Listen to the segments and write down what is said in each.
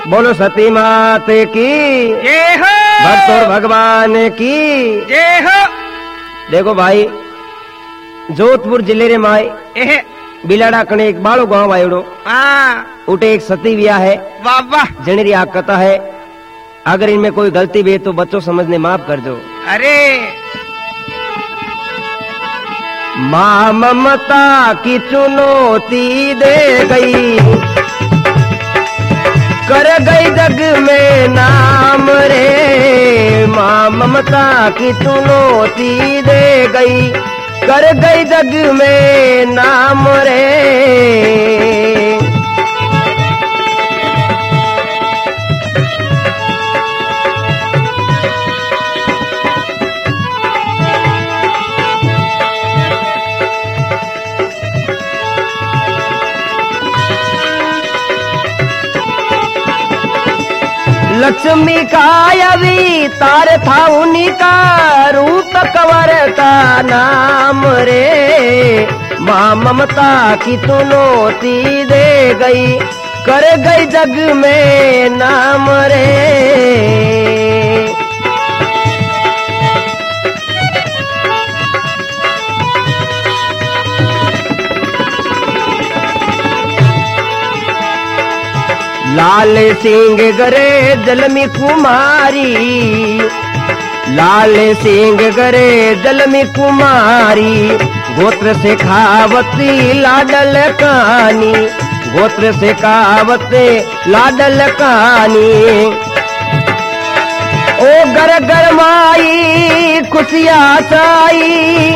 बोलो सती मात की जय हो। भक्त और भगवान की जय हो। देखो भाई, जोधपुर जिले रे माय एहे बिलाड़ा कने एक बाळो गांव आयोड़ो। हाँ उठे एक सती विया है, वाह वाह। जनी री कथा है। अगर इनमें कोई गलती भी है तो बच्चों समझने माफ कर दो। अरे माँ ममता की चुनौती दे गई, कर गई जग में नाम रे। माँ ममता की चुनौती दे गई, कर गई जग में नाम रे। लक्ष्मी का अवतार था, उन्हीं का रूप कंवर का नाम रे। माँ ममता की चुनौती दे गई, कर गई जग में नाम रे। लाल सिंह गरे जलमी कुमारी, लाल सिंह गरे जलमी कुमारी। गोत्र से खावती लाडल कानी, गोत्र से खावते लाडल कानी। ओ गर गर माई खुशियाँ छाई,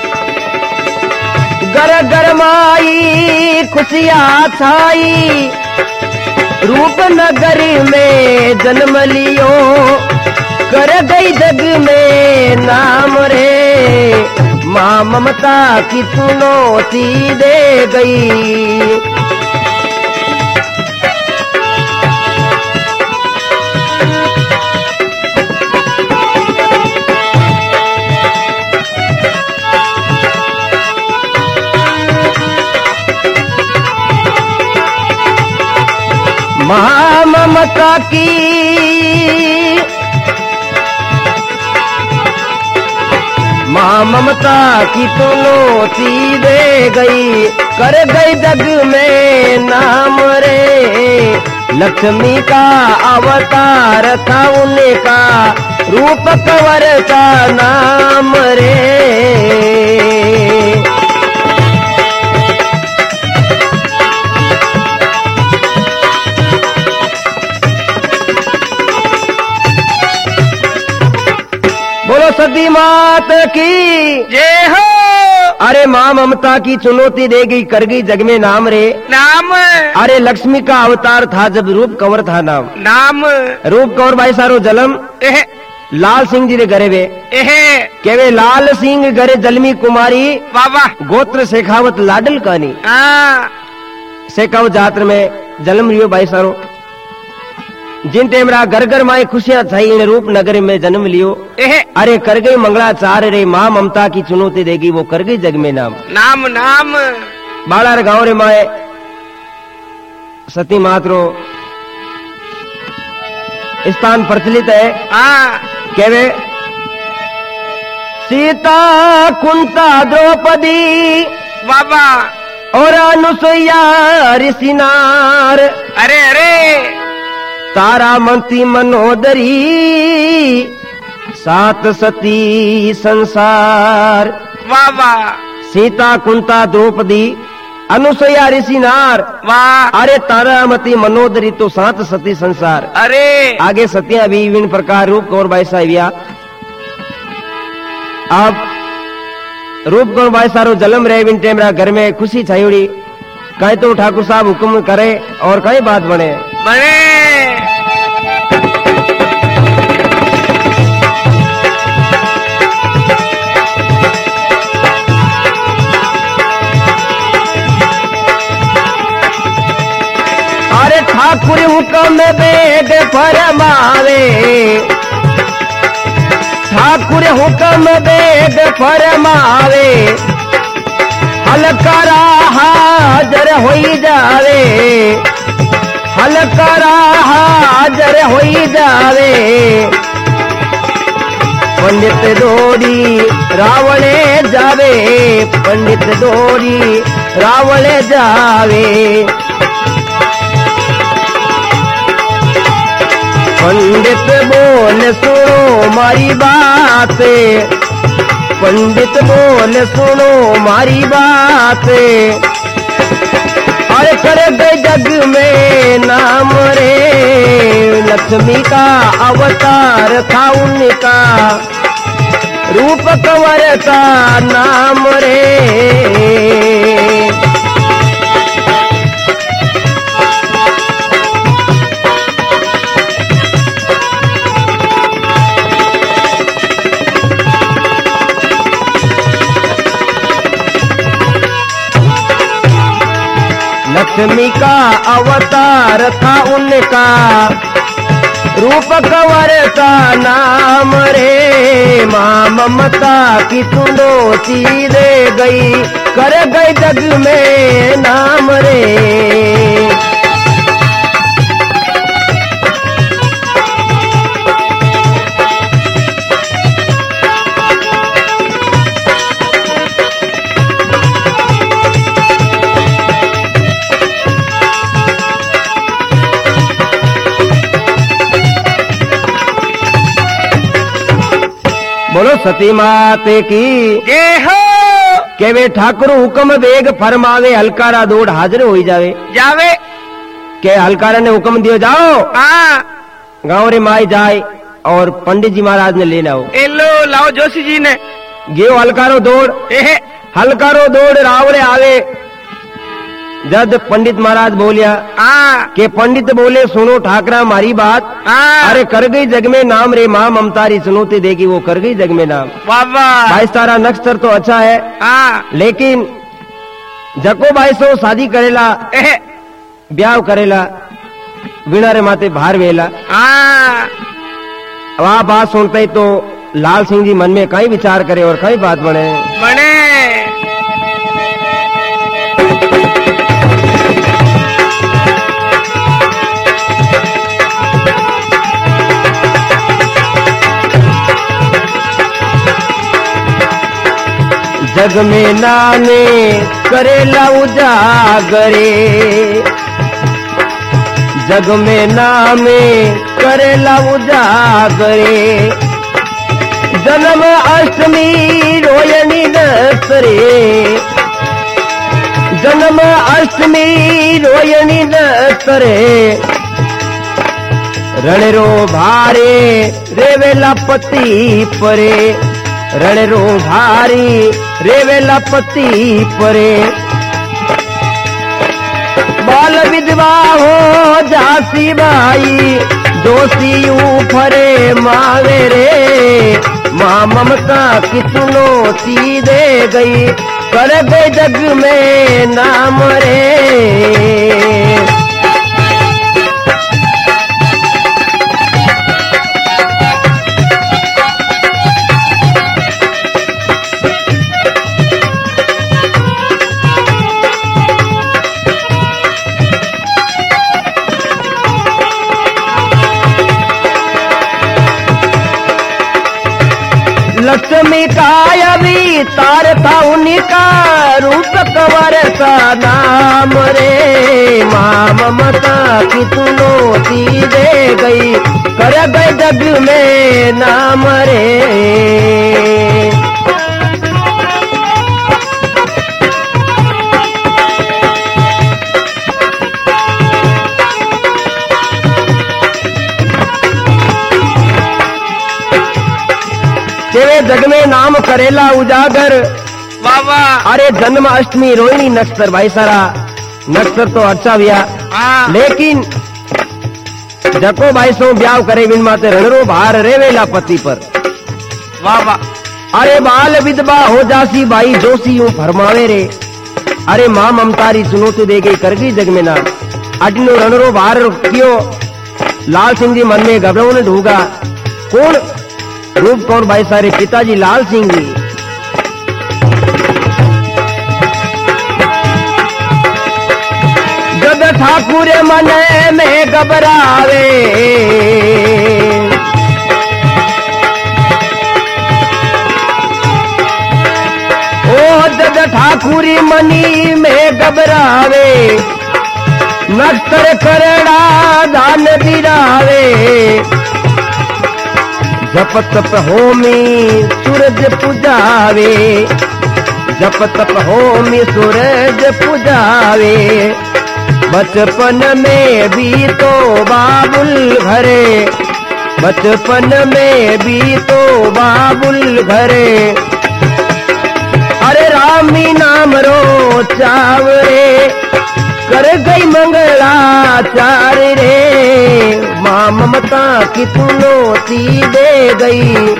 गर गर माई खुशियाँ छाई। रूपनगर में जन्म लियो, कर गई जग में नाम रे। माँ ममता की चुनौती दे गई। माँ ममता की माँ ममता की चुनौती दे गई, कर गई जग में नाम रे। लक्ष्मी का अवतार था, उनका रूप कंवर का नाम रे। बोलो सती मात की जय हो। अरे माँ ममता की चुनौती दे गई, कर गई जग में नाम रे। नाम अरे लक्ष्मी का अवतार था जब रूप कंवर था नाम। नाम रूप कंवर भाई सारो जलम एहे लाल सिंह जी रे घरे वे। एहे केवे लाल सिंह घरे जलमी कुमारी, वाह वाह। गोत्र शेखावत लाडल कानी। हाँ शेखावत जात्र में जन्म लियो भाई सारो। जिन टेमरा घर घर माए खुशियां छाई, इन रूप नगर में जन्म लियो। एहे अरे कर गई मंगलाचार रे, माँ ममता की चुनौती देगी, वो कर गई जग में नाम। नाम नाम बालार गांव रे माए सती मातरो स्थान प्रचलित है। हाँ केवे सीता कुंता द्रौपदी, वाह वाह। और अनुसुईया ऋषिनार। अरे अरे तारामती मनोदरी, सात सती संसार। वाह वाह। सीता कुंता द्रौपदी अनुसुईया ऋषिनार, वाह। अरे तारामती मनोदरी तो सात सती संसार। अरे आगे सतिया भी विभिन्न प्रकार रूप कौर बाईसा विया। अब रूप कौर बाईसारो जलम रहे विन टेमरा घर में खुशी छायुड़ी। कहीं तो ठाकुर साहब हुक्म करे और कहीं बात बने बने। अरे ठाकुर हुक्म बेग फरमावे, ठाकुर हुक्म बेग फरमावे। हलकरा हाजर होई जावे, हलकरा होई जावे पंडित दौड़ी रावणे जावे पंडित दौड़ी रावणे जावे पंडित बोल सुनो मारी बात पंडित बोल सुनो मारी बात अरे कर गए जग में नाम रे लक्ष्मी का अवतार था उनका रूप कंवर का नाम रे लक्ष्मी का अवतार था उनका रूप कंवर का नाम रे माँ ममता की सुनौती दे गई कर गई जग में नाम रे बोलो सती माते की जय हो। के वे ठाकुर हुक्म बेग फरमावे हलकारा दौड़ हाजिर हो जावे जावे के हलकारा ने हुक्म दियो जाओ हाँ गाँव रे माई जाए और पंडित जी महाराज ने लेना हो एलो लाओ जोशी जी ने गयो हलकारो दौड़ एहे हलकारो दौड़ रावड़े आवे जब पंडित महाराज बोलिया हाँ के पंडित बोले सुनो ठाकरा मारी बात हाँ अरे कर गई जग में नाम रे माँ ममतारी सुनोते देगी वो कर गई जग में नाम बाबा भाई सारा नक्शर तो अच्छा है हाँ लेकिन जको भाई सो शादी करेला एहे ब्याह करेला बिना रे माते भार वेला हाँ वह बात सुनते ही तो लाल सिंह जी मन में कई विचार करे और कई बात बने बने जग में नाने करेला उजागरे जग में नामे करेला उजागरे जन्म अष्टमी रोयनी दसरे जन्म अष्टमी रोयनी दसरे रणरो भारे रेवेला पति परे रणरो भारी रेवेला पति परे बाल विधवा हो जासी बाई दोषी ऊपरे मावे रे माँ ममता की चुनौती दे गई कर गए जग में नाम रे लक्ष्मी का अवतार था उनका रूप कंवर का नाम रे माँ ममता की चुनौती दे गई कर गए जग में नाम रे तेरे जग में नाम करेला उजागर बाबा अरे जन्म अष्टमी रोहिणी नक्षत्र भाई सारा नक्षत्र तो अच्छा भैया हाँ लेकिन जको भाई सो ब्याह करे बिन माते रणरो भार रेवेला पति पर बाबा अरे बाल विधवा हो जासी भाई जोशी यूं फरमावे रे अरे माँ ममतारी सुनो तो दे गई कर गई जग में नाम अटनो रणरो भार क्यों लाल सिंह जी मन में घबराओ ने ढूंगा कौन रूप कौन भाई सारे पिताजी लाल सिंह जी जब ठाकुर मन में घबरावे, ओ जद ठाकुरी मनी में घबरावे, नक्तर करड़ा दान दिरावे, जप तप होमी सूरज पुजावे, जप तप होमी सूरज पुजावे। बचपन में भी तो बाबुल घरे, बचपन में भी तो बाबुल घरे, अरे रामी नाम रो चावरे, कर गई मंगलाचार रे, माँ ममता की तुनोती दे गई।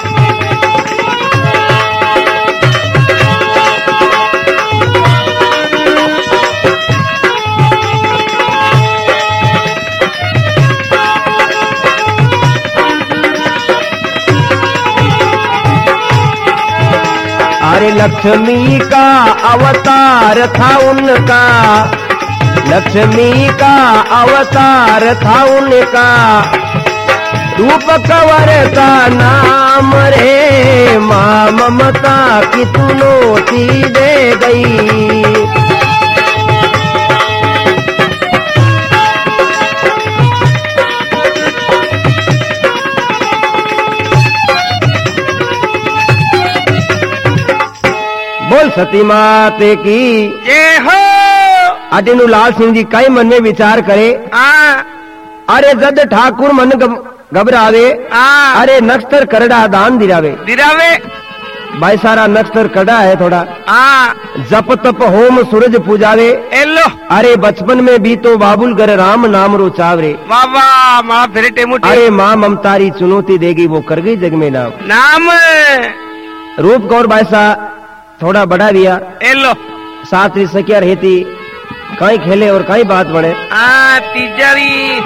अरे लक्ष्मी का अवतार था उनका, लक्ष्मी का अवतार था उनका, रूप कंवर का नाम रे, माँ ममता की तुनोती दे गई। बोल सती माते की जय हो। अटेनु लाल सिंह जी कई मन में विचार करे, अरे जद ठाकुर मन घबरावे, अरे नक्तर करड़ा दान दिरावे, दिरावे भाई सारा नक्तर कड़ा है थोड़ा, जप तप होम सूरज पूजावे, एलो अरे बचपन में भी तो बाबुल घर राम नाम रो चावरे, बाबा माँ फिर टेमुटे, अरे माँ ममतारी चुनौती देगी वो कर गई जग में नाम। नाम रूप गौर बायसा थोड़ा बड़ा दिया, एलो साथ ही सकिया रहती, कहीं खेले और कहीं बात बने। तीजरी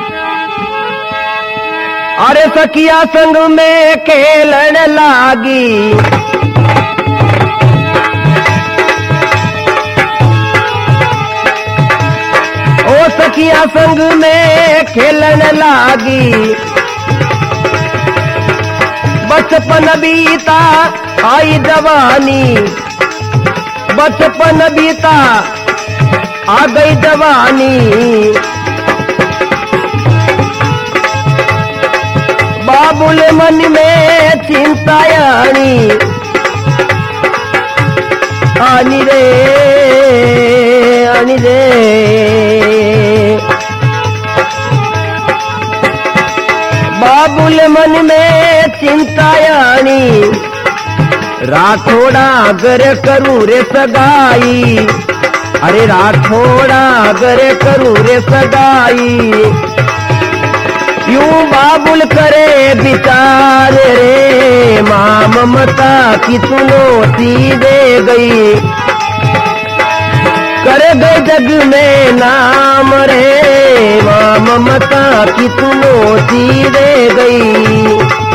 अरे सखिया संग में खेलन लागी, ओ सखिया संग में खेलन लागी, बचपन बीता आई जवानी, बचपन बीता आ गई जवानी, बाबुल मन में चिंता आनी, आनी रे आनी रे, बाबुल मन में चिंता आनी, राठौड़ा अगर करूं रे सगाई, अरे राठौड़ा अगर करूं रे सगाई, यूं बाबुल करे विचार रे, माँ ममता की तुनोती दे गई, कर गए जग में नाम रे, माँ ममता की तुनोती दे गई।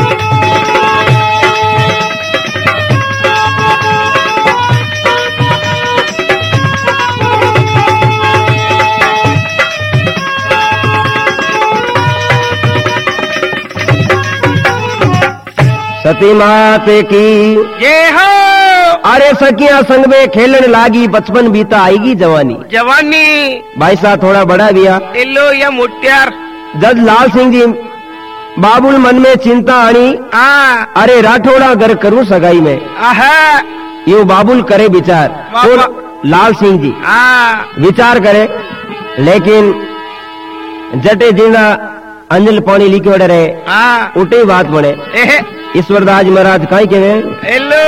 सती माते की जय हो। अरे सखिया संग में खेलन लागी, बचपन बीता आएगी जवानी, जवानी भाई साहब थोड़ा बड़ा दिया, एलो या मुट्यार, जज लाल सिंह जी बाबुल मन में चिंता आनी, अरे राठौड़ा घर करूं सगाई में, यूं बाबुल करे विचार, तो लाल सिंह जी विचार करे, लेकिन जटे जिंदा अंजल पानी लिखे रहे, उठे बात बने, ईश्वरदास महाराज कहीं के हेलो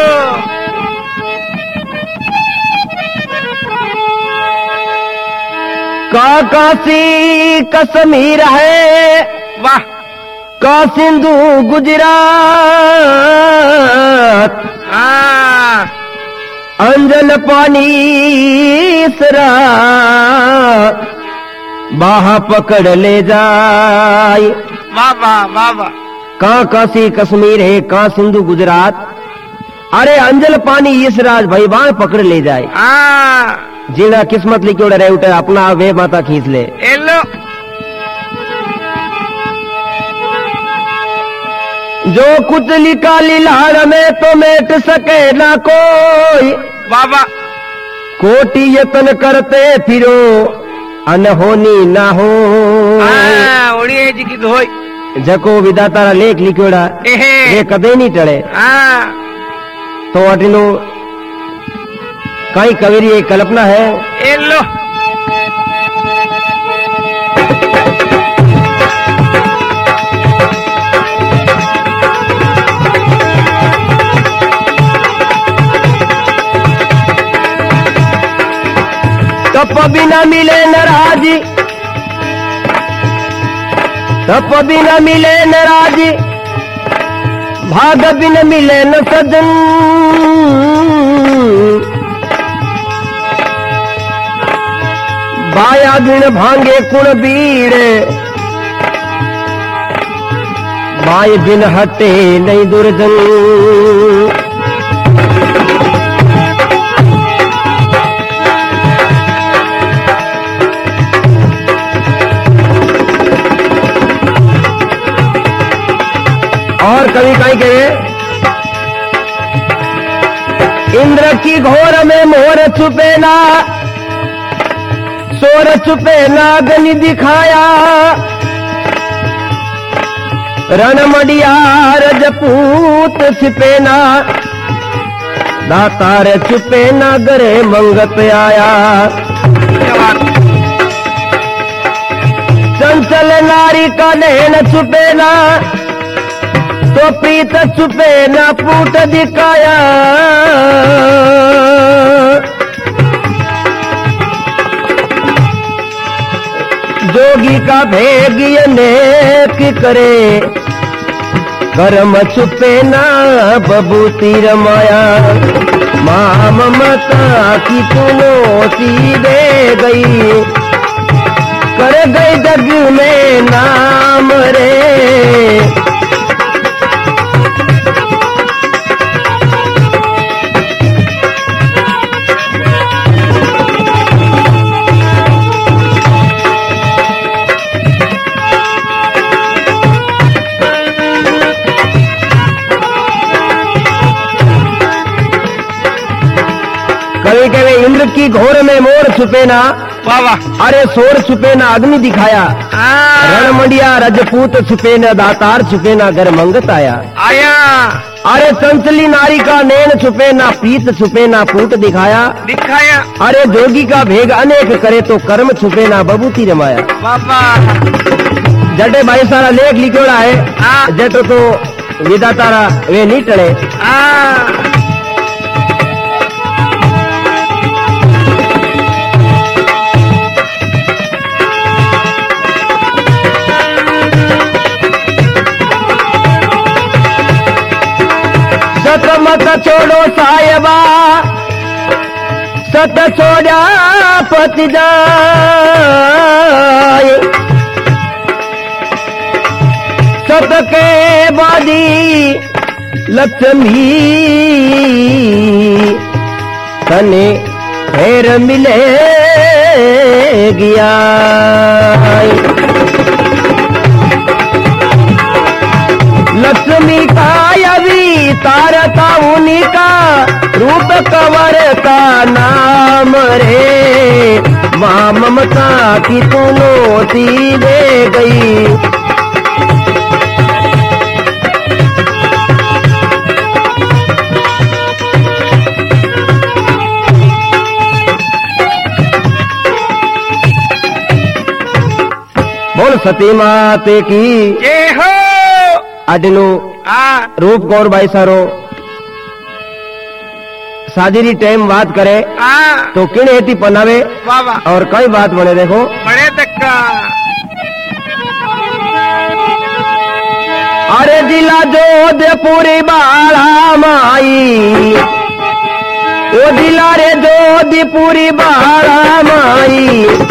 काशी कश्मीर है, वाह का सिंधु गुजरात, अंजल पानी सरा बाहा पकड़ ले जाए, वाह वाह वाह वाह, कहाँ काशी कश्मीर है, कहाँ सिंधु गुजरात, अरे अंजल पानी इस राज भाई बाण पकड़ ले जाए। जीना किस्मत लिखोड़ा रहे उठे अपना वे माता खींच ले। एलो जो कुछ लिखा लीलाड़ में तो मेट सके ना कोई, बाबा कोटि यत्न करते फिरो अनहोनी ना हो। उड़िए जी की धोई जको विधाता लेख लिखोड़ा ये कदे नहीं टले। तो अटिनो कई कविरी एक कल्पना है। एलो तप बिना मिले नाराजी, तप बिना मिले नाराजी, भाग बिन मिले न सजन। बाया बिन भांगे कुण बीड़े, बाय बिन हटे नहीं दुर्जन। और कवि कहीं कहे इंद्र की घोर में मोर छुपे ना, सोर छुपे ना अग्नि दिखाया। रण मडिया रजपूत छिपे ना, दातार छुपे ना गरे मंगत आया। चंचल नारी का नैन छुपे ना, तो प्रीत छुपे ना पूत दिखाया। जोगी का भेग अनेक करे, कर्म छुपे ना बबूती रमाया। माँ ममता की तुलसी दे गई, कर गई जग में नाम रे। कभी कभी इंद्र की घोर में मोर छुपे ना, बाबा अरे सोर छुपे ना अग्नि दिखाया। रणमंडिया रजपूत छुपे न दातार छुपे ना घर मंगत आया। अरे चंचली नारी का नैन छुपे ना, प्रीत छुपे ना पूत दिखाया। अरे जोगी का भेग अनेक करे, तो कर्म छुपे ना बबूती रमाया। बाबा जटे भाई सारा लेख लिखोड़ा है, जटो तो विधातारा वे नहीं टले। सत मत छोड़ो साहिबा, सत छोड़ा पति जाए। सत के बादी लक्ष्मी तने फेर मिले गया। लक्ष्मी का यवि तारता उन्हीं का, रूप कंवर का नाम रे। माँ ममता की तुलसी दे गई, बोल सती माते की जय हो। अडनो रूप कौर भाई सारो साजिरी टाइम बात करे तो किन हेती पनावे बाबा और कई बात बने देखो बड़े तक्का। अरे जिला जोधपुरी बाला माई, ओ जिला रे जोधपुरी बाला माई।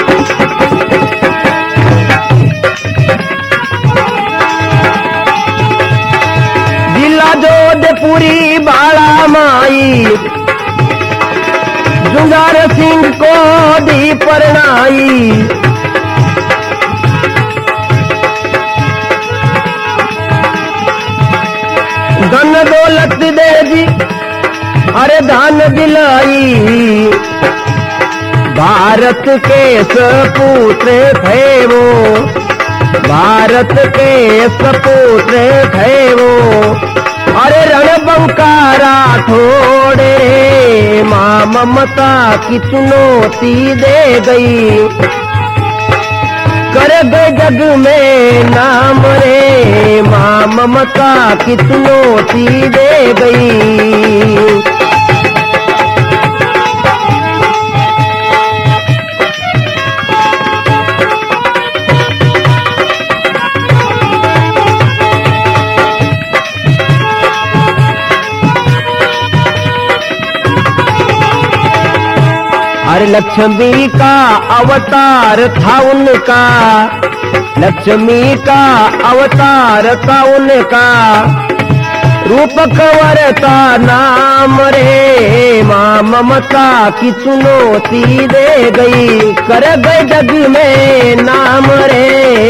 जिला जोधपुरी बाला माई, जुंगार सिंह को दिलाई। भारत के सपूत्र थे वो, भारत के सपूत्र थे वो। अरे रणबंका राठौड़े मां ममता की चुनौती दे गई। कर गए जग में नाम रे मां ममता की चुनौती दे गई। अरे लक्ष्मी का अवतार था उनका, लक्ष्मी का अवतार था उनका। रूप कंवर था नाम रे मां ममता की चुनौती दे गई। कर गए जग में नाम रे।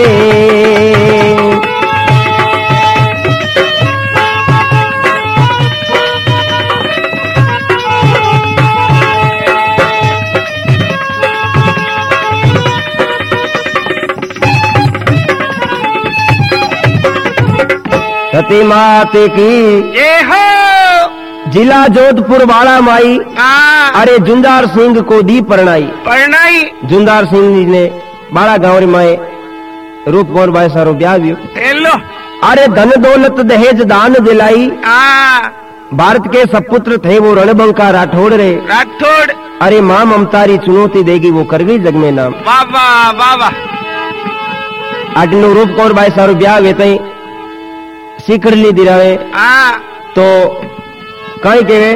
सती माते की जय हो। जिला जोधपुर वाला माई। अरे जुंदार सिंह को दी परनाई। परनाई जुंदार सिंह जी ने बाड़ा गांव री माए रूप कौर बाई सारो ब्याह भी। हेलो। अरे धन दौलत दहेज दान दिलाई। भारत के सपुत्र थे वो रणबंका राठौड़ रे। राठौड़। अरे मां ममतारी चुनौती देगी वो कर गई जग में नाम। बाबा बाबा। आटलो रूप कौर बाई सारो ब्याह वेतई सीकरली दिरावे। तो कई केवे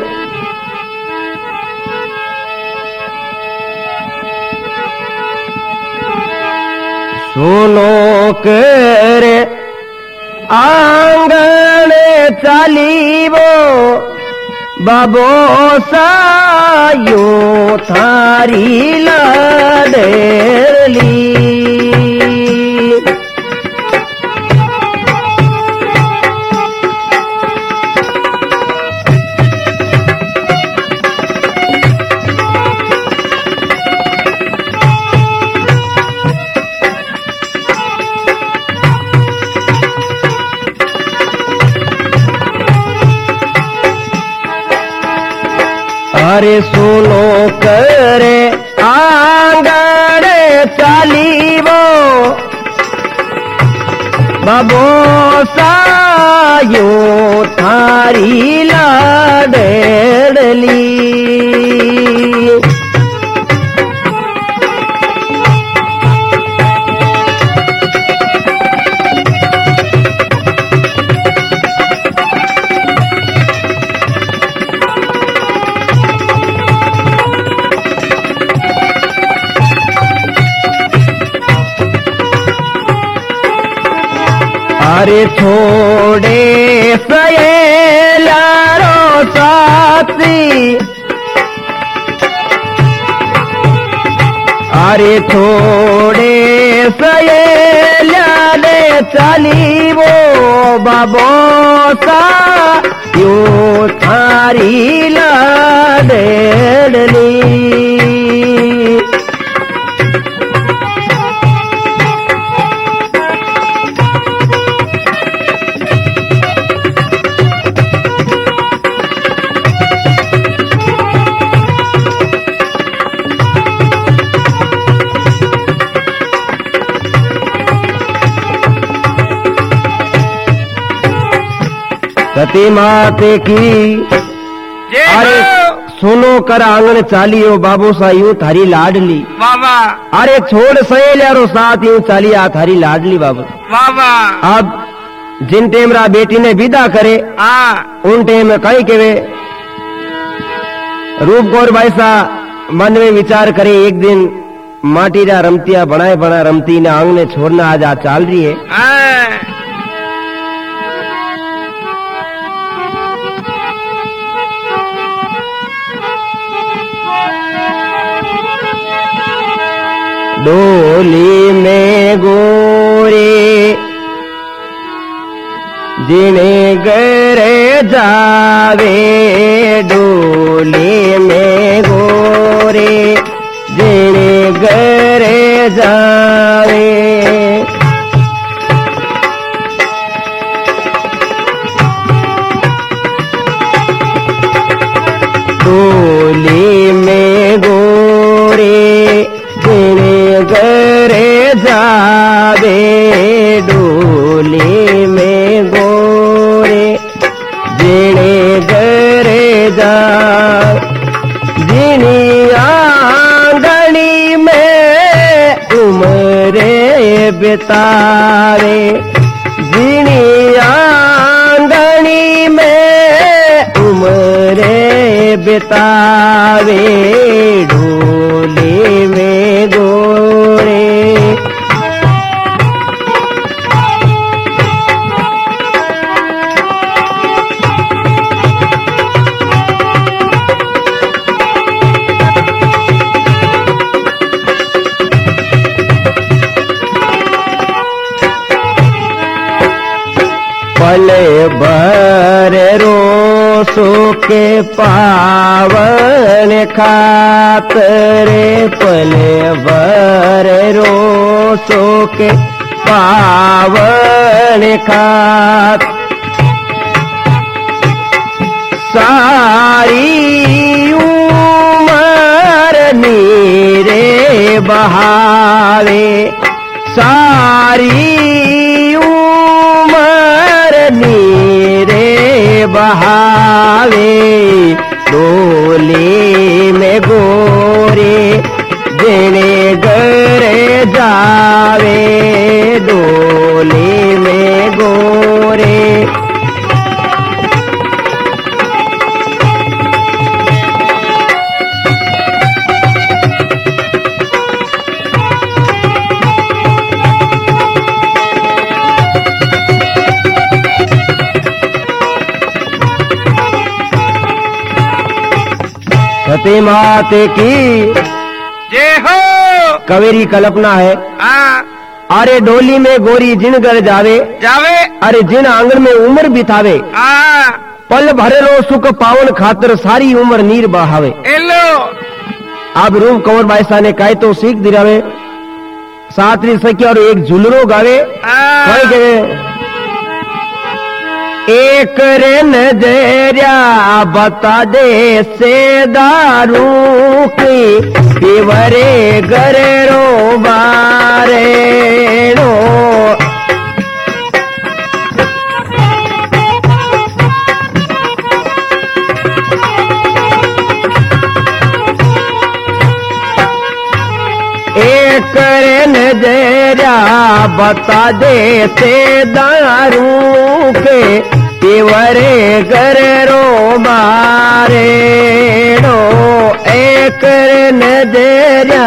सुनो करे आंगन चालीवो बाबो सायो थारी लाडेली। अरे सुनो करे आंगन चालीवो बाबो सायो थारी लाडेली। अरे छोड़े सयेलारो साथी। अरे छोड़े सयेला दे चली वो बाबो सा यो थारी लाडेली। सती माते की अरे सुनो कर आंगन चालियो बाबू सा यूं थारी लाडली बाबा। अरे छोड़ सहेलियारो साथ यूं चालिया थारी लाडली बाबू बाबा। अब जिन टेम रा बेटी ने विदा करे उन टेम में कई केवे रूप कौर भाई सा मन में विचार करे एक दिन माटी रा रमतिया बनाए बना रमती ने आंगने छोड़ना आज आ चाल रही है। डोली में गोरे जिने घरे जावे डोली में गोरे जिने घरे जावे डोली में गोरे जिने घरे जावे डोली में गोरे जिने घरे जा जिनी आंगनी में उम्रे बितावे जिनी आंगनी में उम्रे बितावे डोली में गोरे पले भर रोसो के पावन खातरे पले भर रोसो के पावन खात सारी उमर नीरे बहावे सारी नीरे बहावे डोली में गोरे जिने घरे जावे डोली में गोरे सती माते की जय हो। कवेरी कल्पना है। अरे डोली में गोरी जिन घर जावे जावे अरे जिन आंगन में उम्र बितावे पल भरेलो सुख पावन खातर सारी उम्र नीर बहावे एलो अब रूप कंवर बाईसा ने कहे तो सीख दिलावे सातरी सखी और एक झुलरो गावे कहे के एक रे नजरिया बता दे से दारू की पिवरे गरे रो बारे रो एक रे नजरिया बता दे से दारू के पिवरे गरे रो मारे रो एक रे नजरिया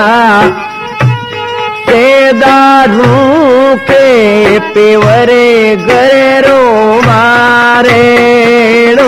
से दारू के पिवरे गरे रो मारे रो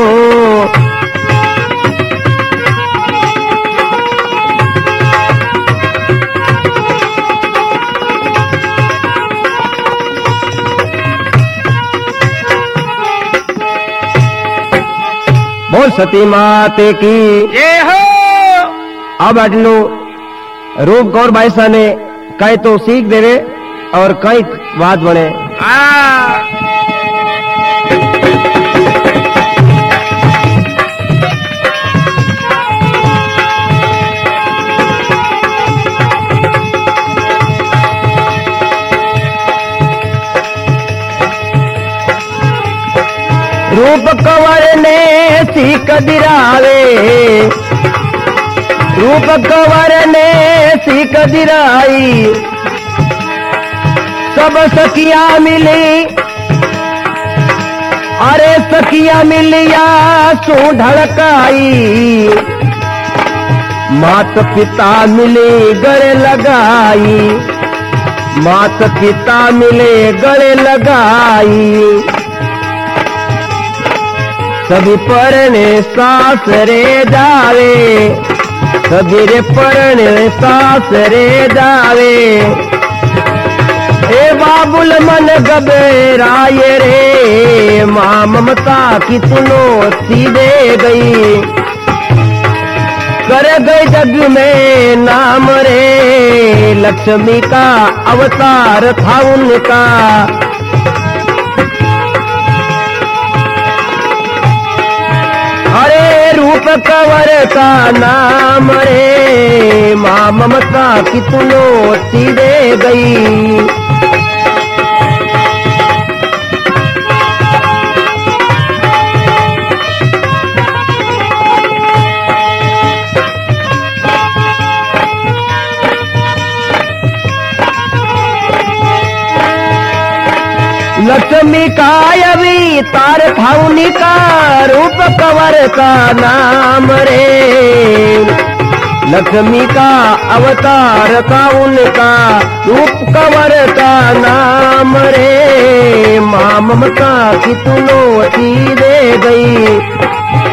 बोल सती माते की जय हो। अब अटलू रूप कौर बाईसा ने कई तो सीख देवे और कई बात बने रूप कंवर ने सीख दिरावे रूप कंवर ने सीख दिराई सब सखिया मिली अरे सखिया मिलिया सो ढड़काई मात पिता मिले गले लगाई मात पिता मिले गले लगाई सभी परने सासरे जावे सभी रे परने सासरे जावे हे बाबुल मन घबराए रे, माँ ममता की चुनौती दे गई, कर गई जग में नाम रे, लक्ष्मी का अवतार था उनका। अरे रूप कंवर का नाम रे, माँ ममता की चुनौती दे गई। लक्ष्मी का अवतार था उनका, रूप कंवर का नाम रे, लक्ष्मी का अवतार था उनका, रूप कंवर का नाम रे, माँ ममता की चुनौती दे गई।